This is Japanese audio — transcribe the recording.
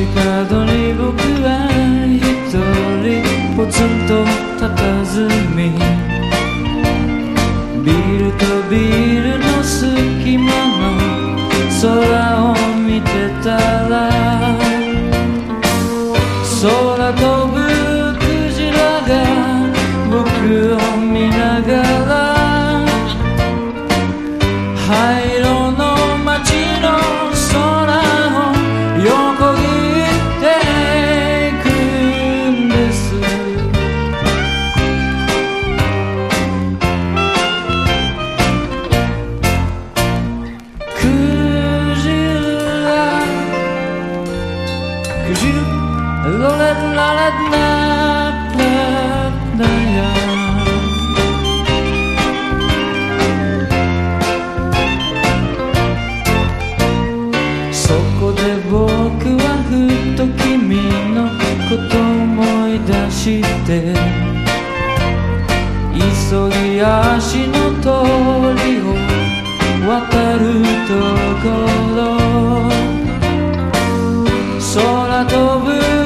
角に僕は一人ポツンと佇み、ビルとビルの隙間の空を見てたら、空飛ぶクジラが僕を見ながら、灰色の街の空を横切っていくんです。クジラロレラレナナナヤ、そこで僕はふと君のこと思い出して、急ぎ足の通りを渡るところ、空飛ぶ